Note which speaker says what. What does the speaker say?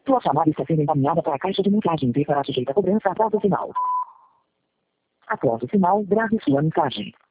Speaker 1: Sua chamada está sendo encaminhada para a caixa de mensagem e será sujeita a cobrança após o sinal. Após o sinal, grave sua mensagem.